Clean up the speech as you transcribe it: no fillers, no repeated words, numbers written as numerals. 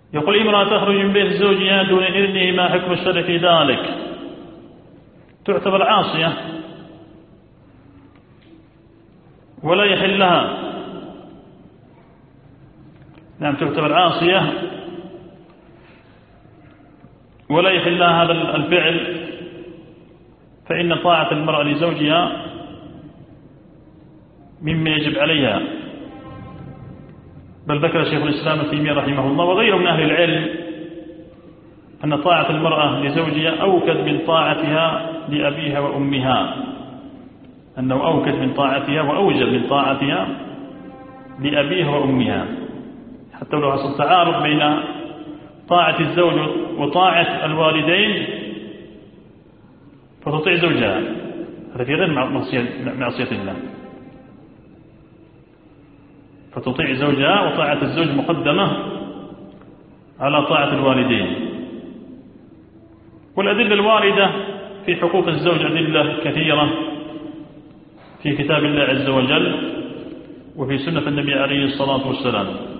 يقول امرأة تخرج من بيت زوجها دون إذنه، ما حكم الشرع في ذلك؟ تعتبر عاصية ولا يحل لها. نعم، تعتبر عاصية ولا يحل لها هذا الفعل، فإن طاعة المرأة لزوجها مما يجب عليها. بل ذكر شيخ الإسلام ابن تيمية رحمه الله وغيره من أهل العلم أن طاعة المرأة لزوجها أوكد من طاعتها لأبيها وأمها، أنه أوكد من طاعتها وأوجب من طاعتها لأبيها وأمها، حتى لو حصل تعارض بين طاعة الزوج وطاعة الوالدين فتطيع زوجها، هذا في غير معصية الله، فتطيع زوجها، وطاعة الزوج مقدمة على طاعة الوالدين. والأدلة الواردة في حقوق الزوج أدلة كثيرة في كتاب الله عز وجل وفي سنة النبي عليه الصلاة والسلام.